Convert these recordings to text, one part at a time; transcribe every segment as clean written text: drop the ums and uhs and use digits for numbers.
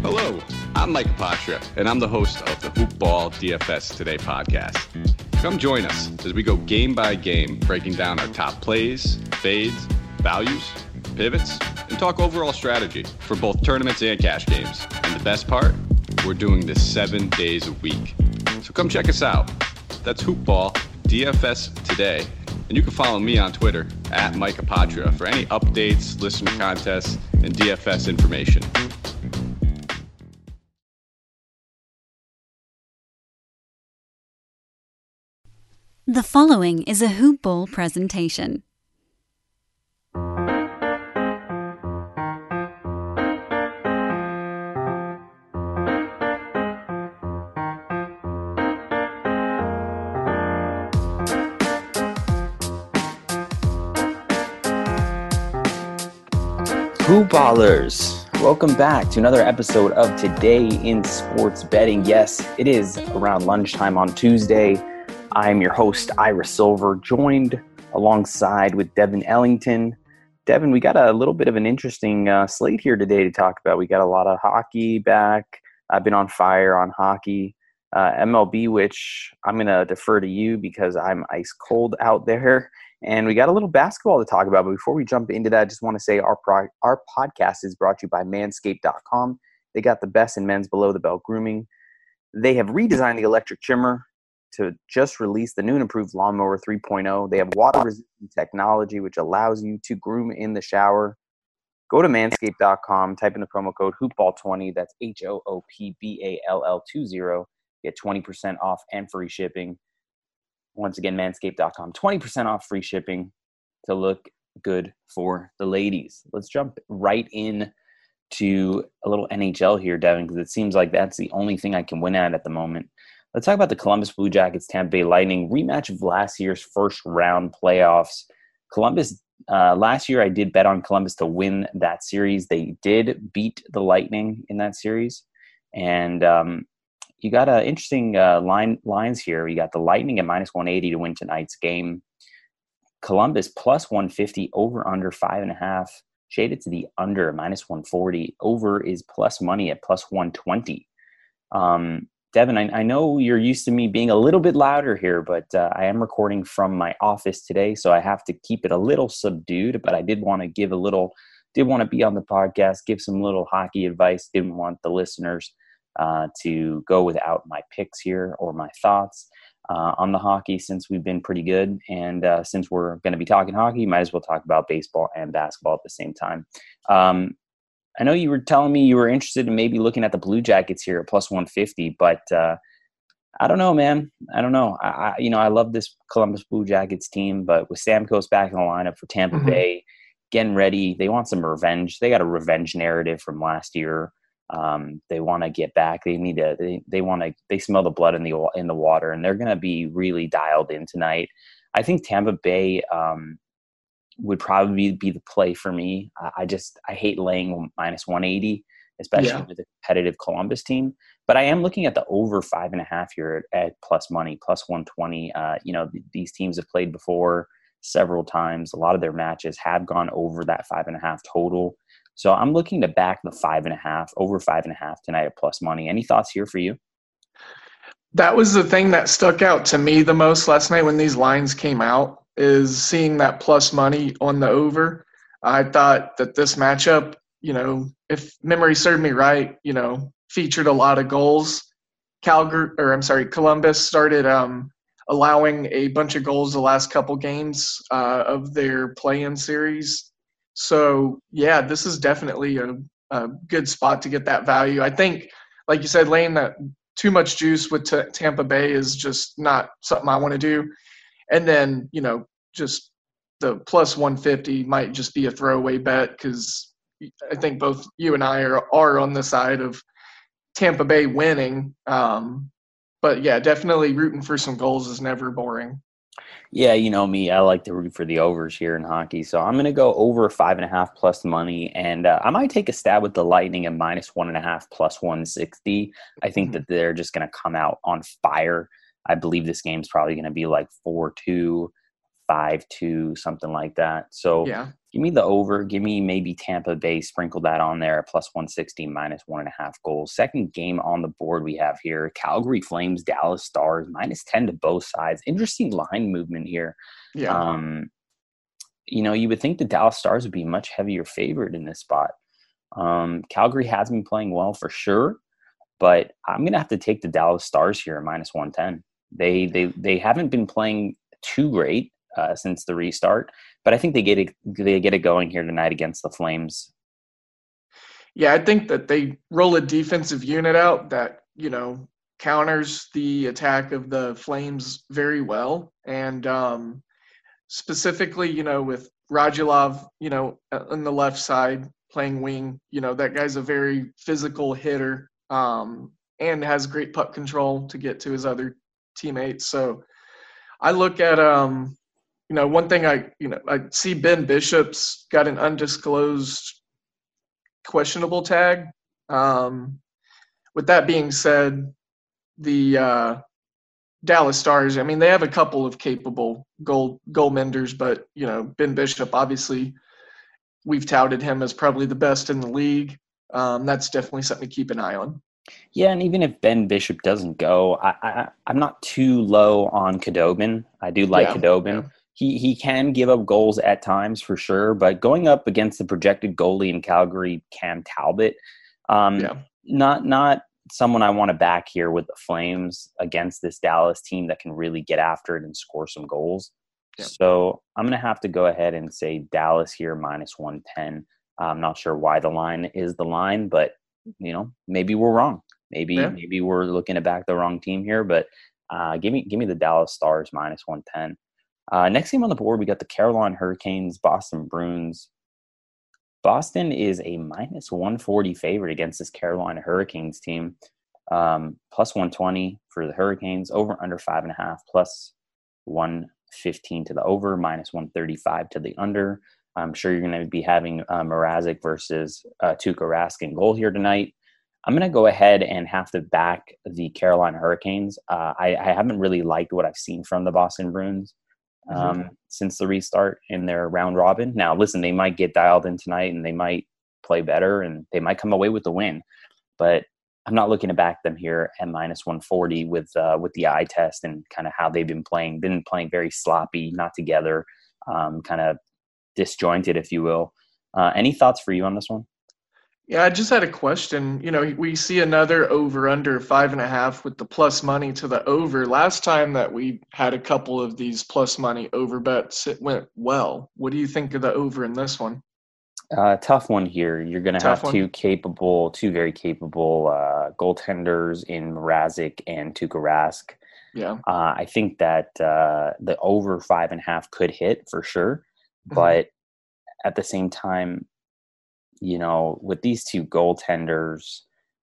Hello, I'm Mike Apatra, and I'm the host of the Hoopball DFS Today podcast. Come join us as we go game by game, breaking down our top plays, fades, values, pivots, and talk overall strategy for both tournaments and cash games. And the best part, we're doing this 7 days a week. So come check us out. That's Hoopball DFS Today. And you can follow me on Twitter at Mike Apatra for any updates, listener contests, and DFS information. The following is a Hoop Ball presentation. Hoopballers, welcome back to another episode of Today in Sports Betting. Yes, it is around lunchtime on Tuesday. I'm your host, Ira Silver, joined alongside with Devin Ellington. Devin, we got a little bit of an interesting slate here today to talk about. We got a lot of hockey back. I've been on fire on hockey. MLB, which I'm going to defer to you because I'm ice cold out there. And we got a little basketball to talk about. But before we jump into that, I just want to say our podcast is brought to you by Manscaped.com. They got the best in men's below the belt grooming. They have redesigned the electric trimmer to just release the new and improved Lawnmower 3.0. They have water-resistant technology, which allows you to groom in the shower. Go to Manscaped.com, type in the promo code HOOPBALL20. That's HOOPBALL20. Get 20% off and free shipping. Once again, Manscaped.com, 20% off free shipping to look good for the ladies. Let's jump right in to a little NHL here, Devin, because it seems like that's the only thing I can win at the moment. Let's talk about the Columbus Blue Jackets Tampa Bay Lightning rematch of last year's first round playoffs. Columbus, last year I did bet on Columbus to win that series. They did beat the Lightning in that series. And you got interesting lines here. You got the Lightning at minus 180 to win tonight's game. Columbus plus 150, over under 5.5. Shaded to the under, minus 140. Over is plus money at plus 120. Devin, I know you're used to me being a little bit louder here, but I am recording from my office today, so I have to keep it a little subdued. But I did want to be on the podcast, give some little hockey advice. Didn't want the listeners to go without my picks here or my thoughts on the hockey, since we've been pretty good. And since we're going to be talking hockey, might as well talk about baseball and basketball at the same time. I know you were telling me you were interested in maybe looking at the Blue Jackets here at plus 150, but I don't know, man. I don't know. I love this Columbus Blue Jackets team, but with Stamkos back in the lineup for Tampa Bay, getting ready, they want some revenge. They got a revenge narrative from last year. They want to get back. They need to. They smell the blood in the water, and they're going to be really dialed in tonight. I think Tampa Bay would probably be the play for me. I hate laying minus 180, especially with a competitive Columbus team. But I am looking at the over 5.5 here at plus money, plus 120. These teams have played before several times. A lot of their matches have gone over that 5.5 total. So I'm looking to back the 5.5, over 5.5 tonight at plus money. Any thoughts here for you? That was the thing that stuck out to me the most last night when these lines came out, is seeing that plus money on the over. I thought that this matchup, if memory served me right, featured a lot of goals. Columbus started allowing a bunch of goals the last couple games of their play-in series. So, yeah, this is definitely a good spot to get that value. I think, like you said, laying that too much juice with Tampa Bay is just not something I want to do. And then, just the plus 150 might just be a throwaway bet, because I think both you and I are on the side of Tampa Bay winning. But, yeah, definitely rooting for some goals is never boring. Yeah, you know me. I like to root for the overs here in hockey. So I'm going to go over 5.5 plus money. And I might take a stab with the Lightning at minus 1.5 plus 160. I think that they're just going to come out on fire. I believe this game's probably going to be like 4-2, 5-2, something like that. So Give me the over. Give me maybe Tampa Bay. Sprinkle that on there. Plus 160, minus 1.5 goals. Second game on the board we have here. Calgary Flames, Dallas Stars, minus 10 to both sides. Interesting line movement here. Yeah. You would think the Dallas Stars would be much heavier favored in this spot. Calgary has been playing well for sure, but I'm going to have to take the Dallas Stars here at minus 110. They haven't been playing too great since the restart, but I think they get it going here tonight against the Flames. Yeah, I think that they roll a defensive unit out that, counters the attack of the Flames very well. And specifically, with Radulov, on the left side playing wing, that guy's a very physical hitter and has great puck control to get to his other teammates. So I look at, one thing I see Ben Bishop's got an undisclosed questionable tag. With that being said, the Dallas Stars, they have a couple of capable goal menders, but, Ben Bishop, obviously, we've touted him as probably the best in the league. That's definitely something to keep an eye on. Yeah, and even if Ben Bishop doesn't go, I'm not too low on Khudobin. I do like Khudobin. Yeah. He can give up goals at times for sure, but going up against the projected goalie in Calgary, Cam Talbot, not someone I want to back here with the Flames against this Dallas team that can really get after it and score some goals. Yeah. So I'm going to have to go ahead and say Dallas here minus 110. I'm not sure why the line is the line, but maybe we're wrong. Maybe we're looking to back the wrong team here, but give me the Dallas Stars minus 110. Next game on the board, we got the Carolina Hurricanes, Boston Bruins. Boston is a minus 140 favorite against this Carolina Hurricanes team. Plus 120 for the Hurricanes, over under 5.5, plus 115 to the over, minus 135 to the under. I'm sure you're going to be having Mrazek versus Tuukka Rask in goal here tonight. I'm going to go ahead and have to back the Carolina Hurricanes. I haven't really liked what I've seen from the Boston Bruins since the restart in their round robin. Now, listen, they might get dialed in tonight and they might play better and they might come away with the win. But I'm not looking to back them here at minus 140 with the eye test and kind of how they've been playing. Been playing very sloppy, not together, kind of disjointed, if you will. Any thoughts for you on this one? Yeah, I just had a question. We see another over under 5.5 with the plus money to the over. Last time that we had a couple of these plus money over bets, it went well. What do you think of the over in this one? Tough one here. You're going to have two very capable goaltenders in Mrazek and Tuukka Rask. Yeah. I think that the over 5.5 could hit for sure. But at the same time, with these two goaltenders,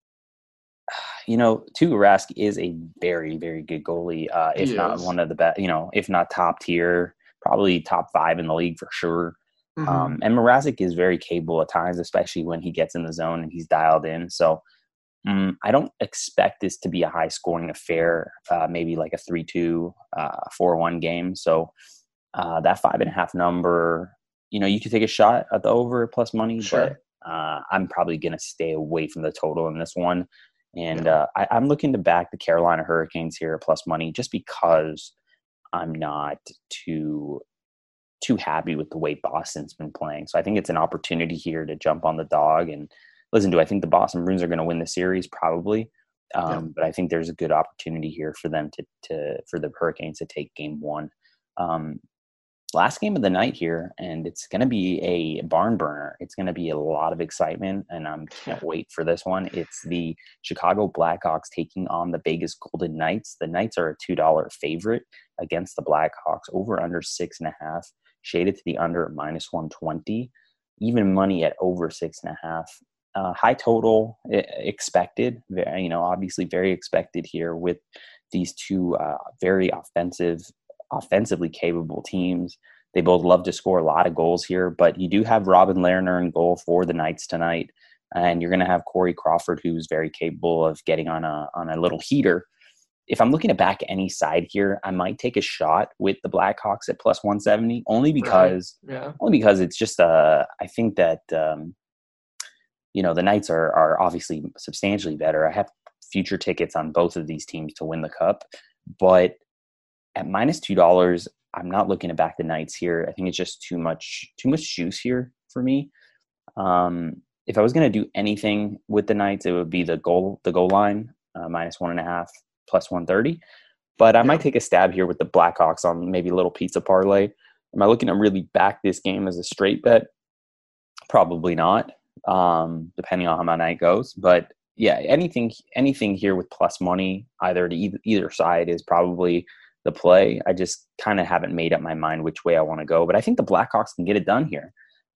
Tuukka Rask is a very, very good goalie. If not one of the best, if not top tier, probably top 5 in the league for sure. And Mrazek is very capable at times, especially when he gets in the zone and he's dialed in. So I don't expect this to be a high-scoring affair, maybe like a 3-2, 4-1 game. So that 5.5 number, you could take a shot at the over plus money, but I'm probably going to stay away from the total in this one. And I'm looking to back the Carolina Hurricanes here at plus money just because I'm not too happy with the way Boston's been playing. So I think it's an opportunity here to jump on the dog. And listen, do I think the Boston Bruins are going to win the series? Probably. But I think there's a good opportunity here for them for the Hurricanes to take game 1. Last game of the night here, and it's going to be a barn burner. It's going to be a lot of excitement, and I can't wait for this one. It's the Chicago Blackhawks taking on the Vegas Golden Knights. The Knights are a $2 favorite against the Blackhawks, over under 6.5, shaded to the under at minus 120, even money at over 6.5. High total expected, obviously very expected here with these two very offensively capable teams. They both love to score a lot of goals here, but you do have Robin Lehner in goal for the Knights tonight, and you're going to have Corey Crawford, who's very capable of getting on a little heater. if I'm looking to back any side here, I might take a shot with the Blackhawks at plus 170, only because it's just I think that the Knights are obviously substantially better. I have future tickets on both of these teams to win the cup, but at minus $2, I'm not looking to back the Knights here. I think it's just too much juice here for me. If I was going to do anything with the Knights, it would be the goal line, minus 1.5, plus 130. But I might take a stab here with the Blackhawks on maybe a little pizza parlay. Am I looking to really back this game as a straight bet? Probably not, depending on how my night goes. But yeah, anything here with plus money, either to either side, is probably the play. I just kind of haven't made up my mind which way I want to go. But I think the Blackhawks can get it done here.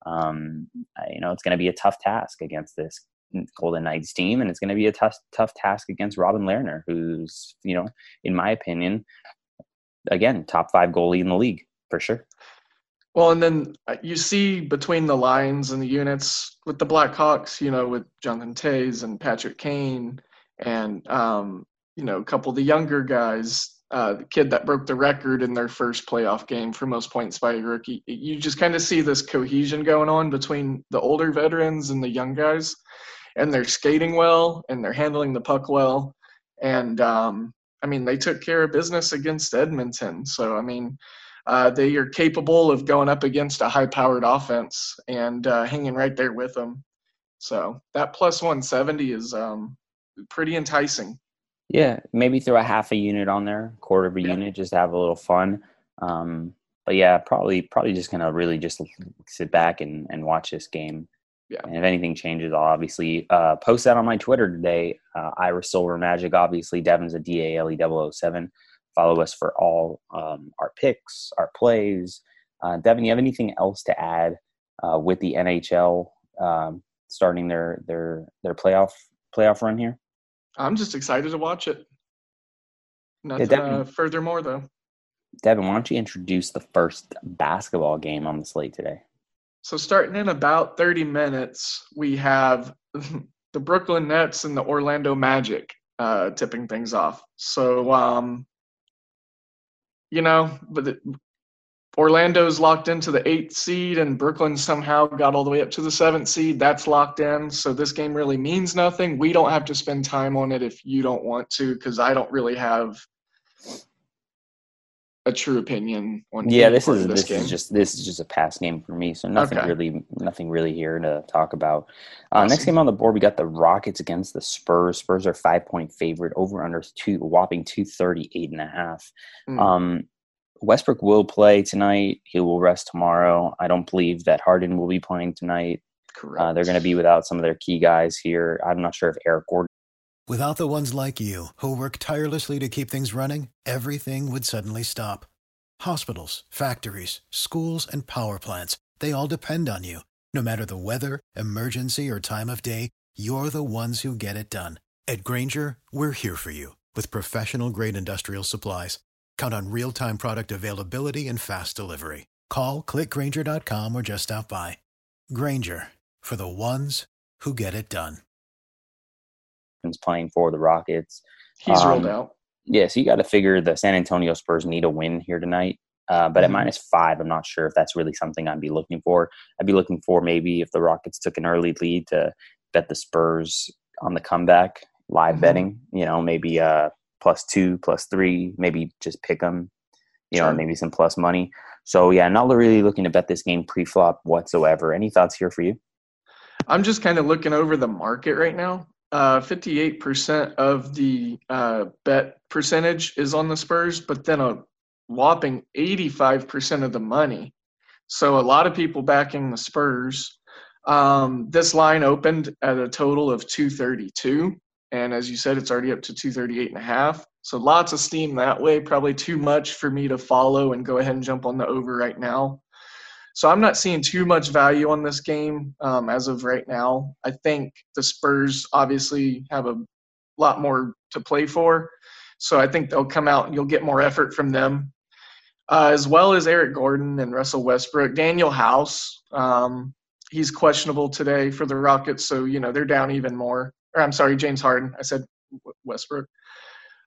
It's going to be a tough task against this Golden Knights team, and it's going to be a tough task against Robin Lehner, who's, in my opinion, again, top 5 goalie in the league for sure. Well, and then you see between the lines and the units with the Blackhawks, with Jonathan Toews and Patrick Kane and, a couple of the younger guys, the kid that broke the record in their first playoff game for most points by a rookie. You just kind of see this cohesion going on between the older veterans and the young guys, and they're skating well and they're handling the puck well. And, they took care of business against Edmonton. So, they are capable of going up against a high-powered offense and hanging right there with them. So that plus 170 is pretty enticing. Yeah, maybe throw a half a unit on there, quarter of a unit, just to have a little fun. But yeah, probably just going to really just sit back and watch this game. Yeah. And if anything changes, I'll obviously post that on my Twitter today. Ira Silver Magic, obviously. Devin's a DALE007. Follow us for all our picks, our plays. Devin, you have anything else to add with the NHL starting their playoff run here? I'm just excited to watch it. Nothing furthermore, though. Devin, why don't you introduce the first basketball game on the slate today? So starting in about 30 minutes, we have the Brooklyn Nets and the Orlando Magic tipping things off. So, but Orlando's locked into the 8th seed, and Brooklyn somehow got all the way up to the 7th seed. That's locked in. So this game really means nothing. We don't have to spend time on it if you don't want to, because I don't really have a true opinion on. Yeah, this is just a pass game for me. So nothing really here to talk about. Awesome. Next game on the board, we got the Rockets against the Spurs. Spurs are 5-point favorite. Over under whopping 238.5. Westbrook will play tonight. He will rest tomorrow. I don't believe that Harden will be playing tonight. Correct. They're going to be without some of their key guys here. I'm not sure if Eric Gordon. Without the ones like you, who work tirelessly to keep things running, everything would suddenly stop. Hospitals, factories, schools, and power plants, they all depend on you. No matter the weather, emergency, or time of day, you're the ones who get it done. At Grainger, we're here for you with professional-grade industrial supplies. Count on real-time product availability and fast delivery. Call, click Grainger.com, or just stop by. Grainger, for the ones who get it done. Playing for the Rockets. He's rolled out. Yeah, so you got to figure the San Antonio Spurs need a win here tonight. But at -5, I'm not sure if that's really something I'd be looking for. I'd be looking for maybe if the Rockets took an early lead to bet the Spurs on the comeback, live betting, maybe +2, +3, maybe just pick them, maybe some plus money. So, yeah, not really looking to bet this game pre-flop whatsoever. Any thoughts here for you? I'm just kind of looking over the market right now. 58% of the bet percentage is on the Spurs, but then a whopping 85% of the money. So a lot of people backing the Spurs. This line opened at a total of 232. And as you said, it's already up to 238.5. So lots of steam that way. Probably too much for me to follow and go ahead and jump on the over right now. So I'm not seeing too much value on this game as of right now. I think the Spurs obviously have a lot more to play for. So I think they'll come out and you'll get more effort from them, as well as Eric Gordon and Russell Westbrook. Daniel House, he's questionable today for the Rockets. So, they're down even more. Or I'm sorry, James Harden. I said Westbrook.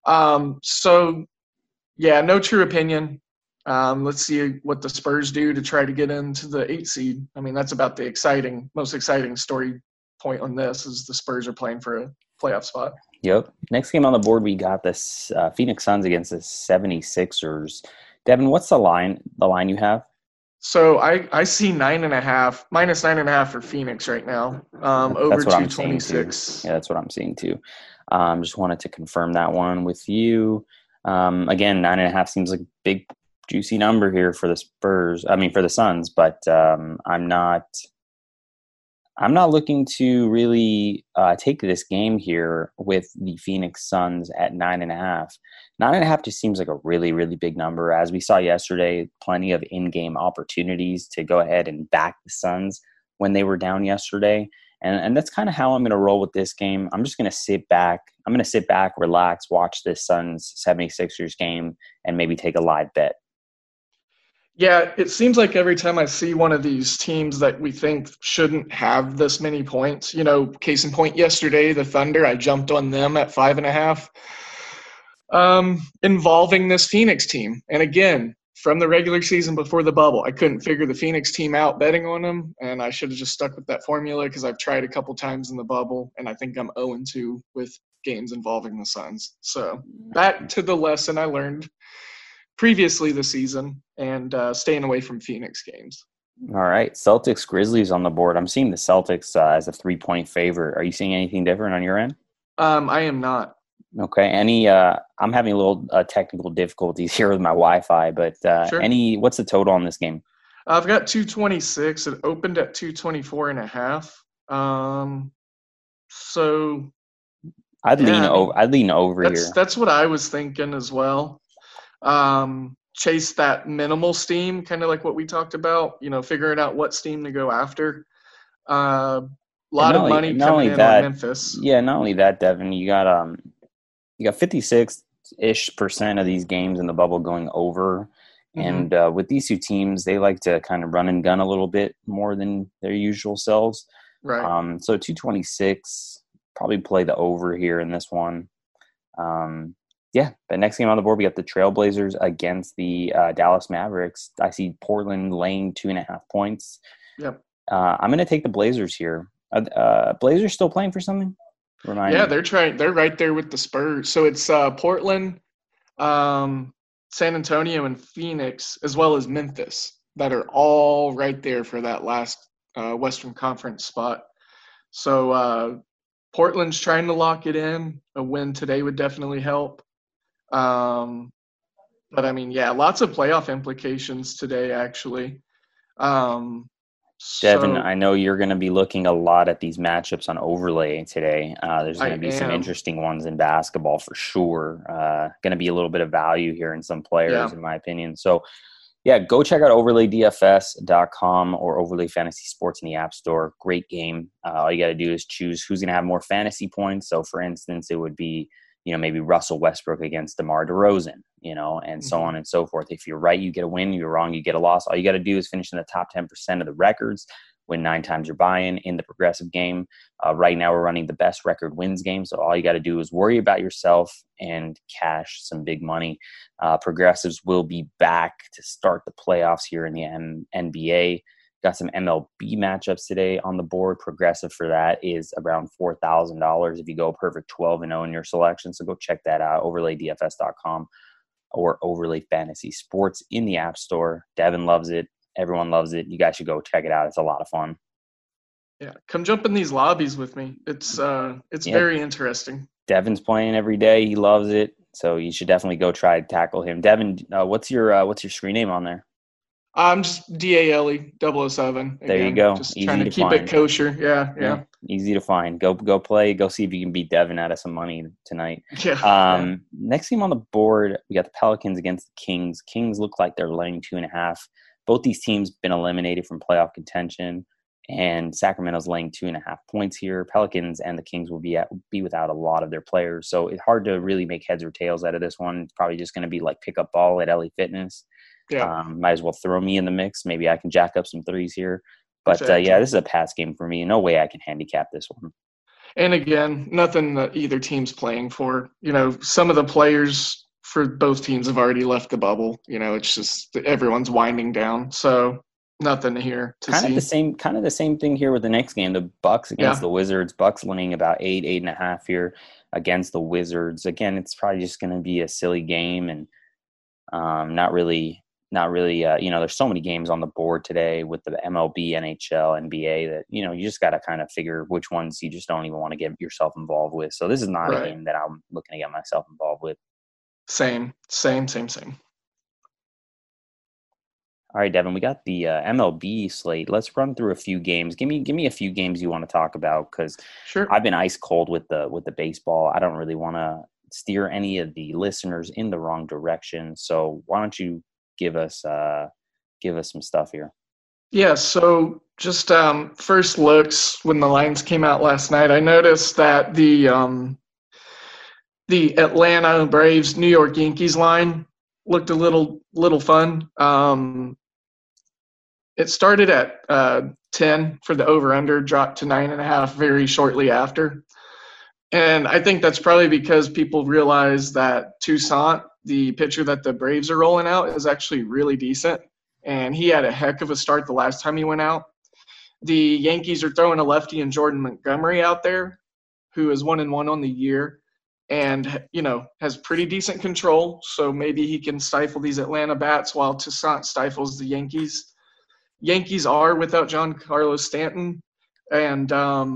So, yeah, no true opinion. Let's see what the Spurs do to try to get into the 8 seed. I mean, that's about the most exciting story point on this is the Spurs are playing for a playoff spot. Yep. Next game on the board, we got this Phoenix Suns against the 76ers. Devin, what's the line you have? So I see minus 9.5 for Phoenix right now. Over 226. Yeah, that's what I'm seeing too. Just wanted to confirm that one with you. Again, 9.5 seems like a big, juicy number here for the for the Suns, but I'm not looking to really take this game here with the Phoenix Suns at 9.5. 9.5 just seems like a really, really big number. As we saw yesterday, plenty of in-game opportunities to go ahead and back the Suns when they were down yesterday. And that's kind of how I'm going to roll with this game. I'm just going to sit back. I'm going to sit back, relax, watch this Suns 76ers game, and maybe take a live bet. Yeah, it seems like every time I see one of these teams that we think shouldn't have this many points, case in point yesterday, the Thunder, I jumped on them at 5.5, involving this Phoenix team. And again, from the regular season before the bubble, I couldn't figure the Phoenix team out betting on them, and I should have just stuck with that formula because I've tried a couple times in the bubble, and I think I'm 0-2 with games involving the Suns. So back to the lesson I learned previously this season and staying away from Phoenix games. All right. Celtics Grizzlies on the board. I'm seeing the Celtics as a 3-point favorite. Are you seeing anything different on your end? I am not. Okay. I'm having a little technical difficulties here with my Wi-Fi, but Sure. What's the total on this game? I've got 226. It opened at 224.5. So I'd lean over here. That's what I was thinking as well. Chase that minimal steam, kind of like what we talked about, figuring out what steam to go after. A lot of money coming in on Memphis. Yeah, not only that, Devin, you got 56-ish% of these games in the bubble going over. Mm-hmm. And with these two teams, they like to kind of run and gun a little bit more than their usual selves. Right. So 226, probably play the over here in this one. Yeah, but next game on the board, we got the Trailblazers against the Dallas Mavericks. I see Portland laying 2.5 points. Yep. I'm going to take the Blazers here. Blazers still playing for something? They're trying. They're right there with the Spurs. So it's Portland, San Antonio, and Phoenix, as well as Memphis, that are all right there for that last Western Conference spot. So Portland's trying to lock it in. A win today would definitely help. But I mean, yeah, lots of playoff implications today, actually. Devin, I know you're going to be looking a lot at these matchups on Overlay today. There's going to be some interesting ones in basketball for sure. Going to be a little bit of value here in some players, in my opinion. So, yeah, go check out overlaydfs.com or Overlay Fantasy Sports in the App Store. Great game. All you got to do is choose who's going to have more fantasy points. So, for instance, it would be maybe Russell Westbrook against DeMar DeRozan, and so on and so forth. If you're right, you get a win. You're wrong, you get a loss. All you got to do is finish in the top 10% of the records, win 9 times your buy-in in the progressive game. Right now we're running the best record wins game. So all you got to do is worry about yourself and cash some big money. Progressives will be back to start the playoffs here in the NBA. Got some MLB matchups today on the board. Progressive for that is around $4,000 if you go perfect 12-0 in your selection. So go check that out, overlaydfs.com or Overlay Fantasy Sports in the App Store. Devin loves it. Everyone loves it. You guys should go check it out. It's a lot of fun. Yeah, come jump in these lobbies with me. It's very interesting. Devin's playing every day. He loves it. So you should definitely go try to tackle him. Devin, what's your screen name on there? I'm just DALE007. There you go. Just easy trying to keep it kosher. Yeah. Easy to find. Go play. Go see if you can beat Devin out of some money tonight. Yeah. Next game on the board, we got the Pelicans against the Kings. Kings look like they're laying 2.5. Both these teams been eliminated from playoff contention, and Sacramento's laying 2.5 points here. Pelicans and the Kings will be without a lot of their players, so it's hard to really make heads or tails out of this one. It's probably just going to be like pick up ball at LA Fitness. Yeah. Might as well throw me in the mix. Maybe I can jack up some threes here. But, exactly. This is a pass game for me. No way I can handicap this one. And again, nothing that either team's playing for. Some of the players for both teams have already left the bubble. It's just everyone's winding down. So nothing here to see. Kind of the same thing here with the next game. The Bucks against the Wizards. Bucks winning about 8.5 here against the Wizards. Again, it's probably just going to be a silly game and not really. There's so many games on the board today with the MLB, NHL, NBA that, you just got to kind of figure which ones you just don't even want to get yourself involved with. So this is not a game that I'm looking to get myself involved with. Same. All right, Devin, we got the MLB slate. Let's run through a few games. Give me a few games you want to talk about, because sure. I've been ice cold with the baseball. I don't really want to steer any of the listeners in the wrong direction. So why don't you give us some stuff here? Yeah, so just first looks when the lines came out last night, I noticed that the Atlanta Braves New York Yankees line looked a little fun. It started at 10 for the over-under, dropped to 9.5 very shortly after. And I think that's probably because people realize that Toussaint, the pitcher that the Braves are rolling out, is actually really decent. And he had a heck of a start the last time he went out. The Yankees are throwing a lefty in Jordan Montgomery out there, who is 1-1 on the year and, has pretty decent control. So maybe he can stifle these Atlanta bats while Toussaint stifles the Yankees. Yankees are without Giancarlo Stanton, and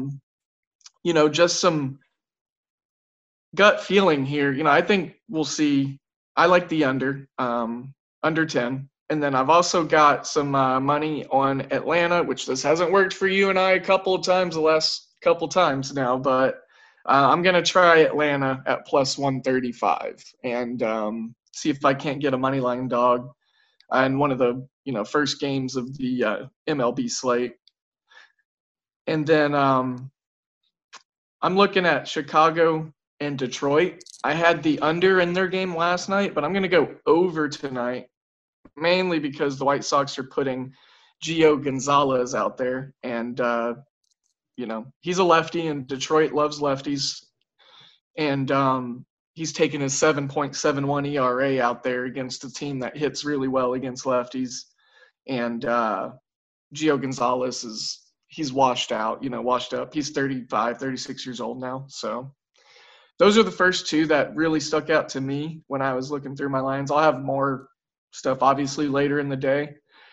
just some gut feeling here. I think we'll see. I like the under 10, and then I've also got some money on Atlanta, which this hasn't worked for you and I a couple of times the last couple times now, but I'm gonna try Atlanta at plus 135 and see if I can't get a money line dog in one of the first games of the MLB slate. And then I'm looking at Chicago and Detroit. I had the under in their game last night, but I'm going to go over tonight, mainly because the White Sox are putting Gio Gonzalez out there. And, he's a lefty, and Detroit loves lefties. And he's taken his 7.71 ERA out there against a team that hits really well against lefties. And Gio Gonzalez he's washed up. He's 36 years old now. So those are the first two that really stuck out to me when I was looking through my lines. I'll have more stuff obviously later in the day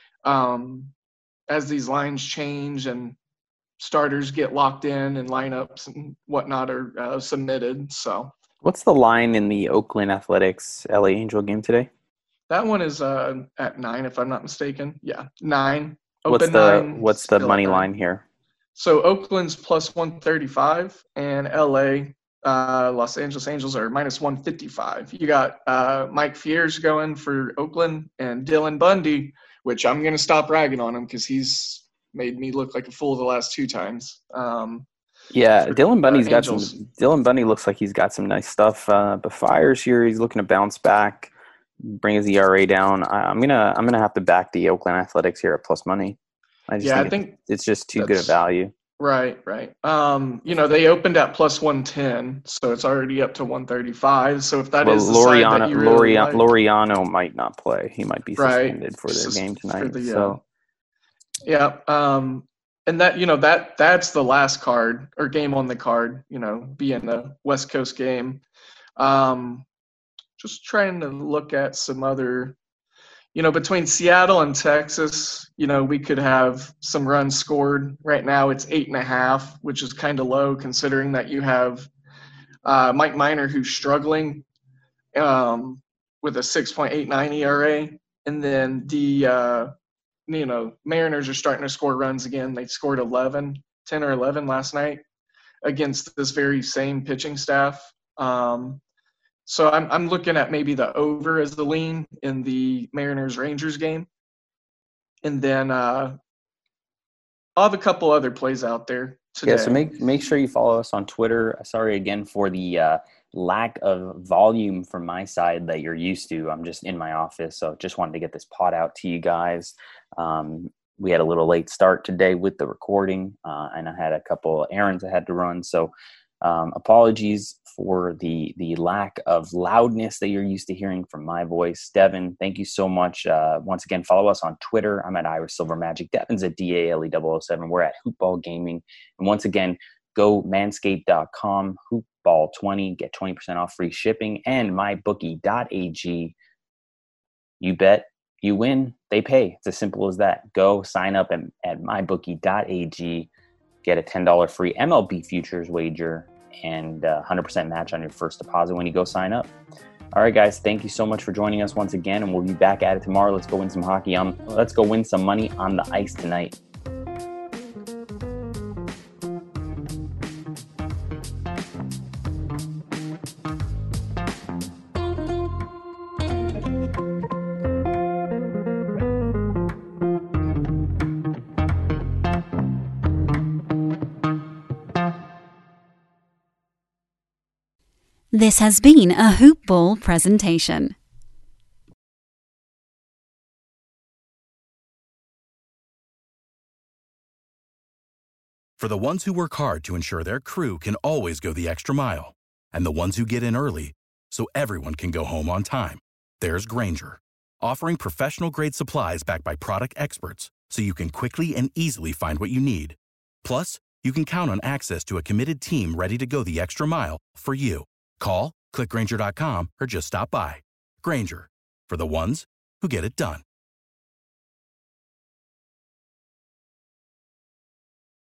as these lines change and starters get locked in and lineups and whatnot are submitted. So what's the line in the Oakland Athletics LA Angel game today? That one is at 9, if I'm not mistaken. Yeah, 9. What's the money line here? So Oakland's plus 135, and LA, Los Angeles Angels are minus 155. You got Mike Fiers going for Oakland and Dylan Bundy, which I'm going to stop ragging on him because he's made me look like a fool the last 2 times. Dylan Bundy's got some. Dylan Bundy looks like he's got some nice stuff. But Fiers here, he's looking to bounce back, bring his ERA down. I'm gonna have to back the Oakland Athletics here at plus money. I think it's just too good a value. Right. They opened at plus 110, so it's already up to 135. So if that is the side that you really like, Laureano might not play. He might be suspended for their game tonight. And that that's the last card or game on the card. Being the West Coast game. Just trying to look at some other, between Seattle and Texas, we could have some runs scored. Right now it's 8.5, which is kind of low considering that you have Mike Minor, who's struggling with a 6.89 ERA. And then the, Mariners are starting to score runs again. They scored 10 or 11 last night against this very same pitching staff. So I'm looking at maybe the over as the lean in the Mariners-Rangers game. And then I'll have a couple other plays out there today. Yeah, so make sure you follow us on Twitter. Sorry again for the lack of volume from my side that you're used to. I'm just in my office, so just wanted to get this pod out to you guys. we had a little late start today with the recording, and I had a couple errands I had to run. So apologies for the lack of loudness that you're used to hearing from my voice. Devin, thank you so much. Once again, follow us on Twitter. I'm at Irish Silver Magic. Devin's at DALE007. We're at Hoopball Gaming. And once again, go manscaped.com, hoopball20, get 20% off free shipping, and mybookie.ag. You bet, you win, they pay. It's as simple as that. Go sign up at mybookie.ag, get a $10 free MLB futures wager, and 100% match on your first deposit when you go sign up. All right, guys, thank you so much for joining us once again, and we'll be back at it tomorrow. Let's go win some hockey. Let's go win some money on the ice tonight. This has been a Hoop Ball presentation. For the ones who work hard to ensure their crew can always go the extra mile, and the ones who get in early so everyone can go home on time, there's Grainger, offering professional-grade supplies backed by product experts so you can quickly and easily find what you need. Plus, you can count on access to a committed team ready to go the extra mile for you. Call, click Grainger.com, or just stop by. Grainger, for the ones who get it done.